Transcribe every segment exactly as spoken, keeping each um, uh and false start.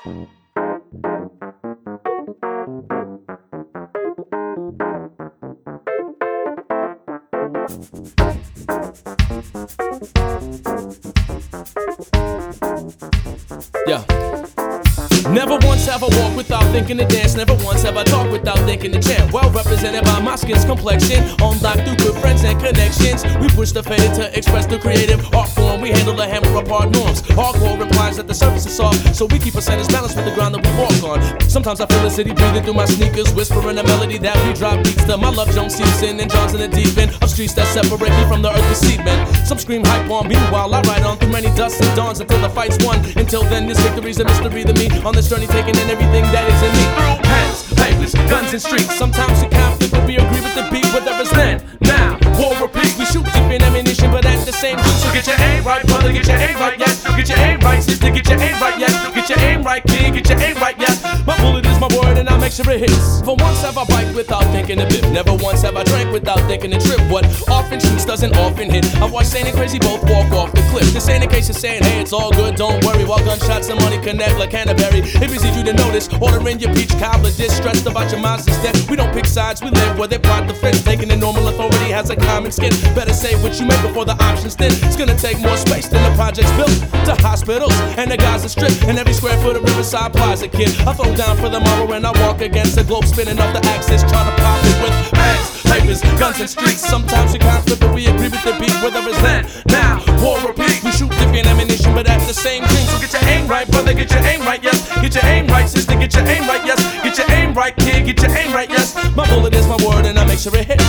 Yeah. Never once have I walked without thinking to dance. Never once have I talked without thinking to chant. Well represented by my skin's complexion. On lock through good friends and connections. We push the faded to express the creative art form. We handle the hammer apart norms. Hardcore implies that the surface is soft, so we keep a sentence balance with the ground that we walk on. Sometimes I feel the city breathing through my sneakers, whispering a melody that we drop beats to. My love Jones season and John's in the deep end of streets that separate me from the earth with seedmen. Some scream hype on me while I ride on through many dusts and dawns until the fight's won. Until then, this victory's a mystery to me. On this journey, taking in everything that is in me. Through pens, papers, guns, and streets. Sometimes we conflict, but we agree with the beat. Whether it's then, now, war repeat. We shoot different ammunition, but at the same time. So get your aim right, brother. Get your aim right, yes. Get your aim right, sister. Get your aim right, yes. Get your aim right, kid. Get your aim right, yes. My bullet is my word, and I make sure it hits. For once have I biked without thinking a bit. Never once have I drank without thinking a trip. What often shoots doesn't often hit. I've watched Sane and Crazy both walk off the cliff. This ain't a case of saying, hey, it's all good, don't worry. While gunshots and money connect like Canterbury. It is easy to notice. Ordering your peach cobbler, distressed about your minds instead. We don't pick sides, we live where they plot the fence. Taking the normal authority has a common skin. Better say what you make before the options thin. It's gonna take more space than the projects built. To hospitals and the Gaza Strip. And every square foot of Riverside Plaza, kid. I throw down for the moral and I walk against the globe, spinning off the axis, trying to pop it with pens, papers, guns, and streets. Sometimes we conflict, but we agree with the beat. Whether it's then, now, war repeat. We shoot different ammunition, but at the same time. So get your aim right, brother. Get your aim right, yes. Get your aim right, sister. Get your aim right, yes. Get your aim right, kid. Get your aim right, yes. My bullet is my word, and I make sure it hits.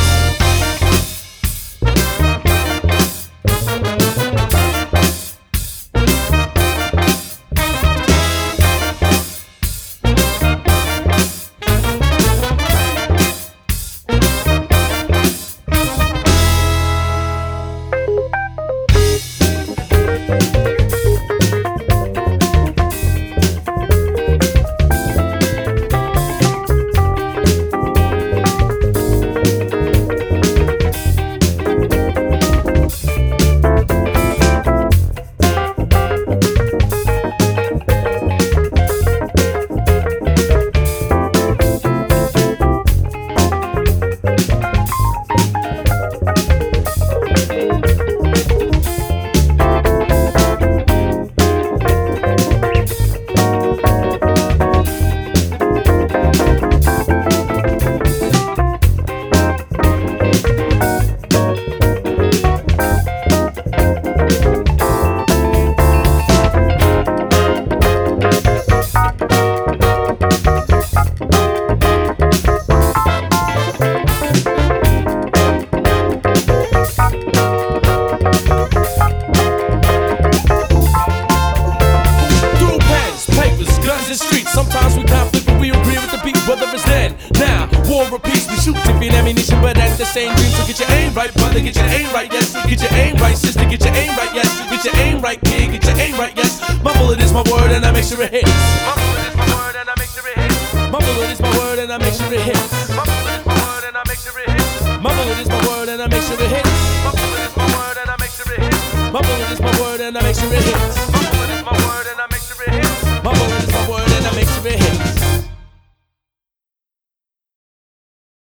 Same dream, so get your aim right, brother, get your aim right, yes. Get your aim right, sister, get your aim right, yes. Get your aim right, kid, get your aim right, yes. My bullet is my word and I make sure it hits. My bullet is my word and I make sure it hits. My bullet is my word and I make sure it hits. My bullet is my word and I make sure it hits. My bullet is my word and I make sure it hits. My bullet is my word and I make sure it hits. My bullet is my word and I make sure it hits.